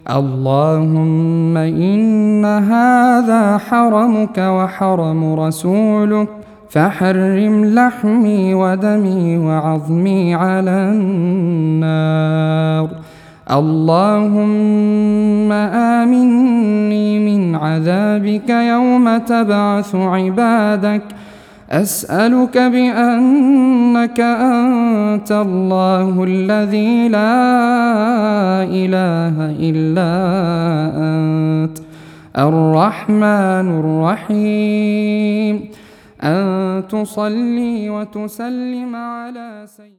اللهم إن هذا حرمك وحرم رسولك، فحرم لحمي ودمي وعظمي على النار. اللهم آمني من عذابك يوم تبعث عبادك. أسألك بأنك أنت الله الذي لا إله إلا أنت الرحمن الرحيم، أن تصلي وتسلم على سيدنا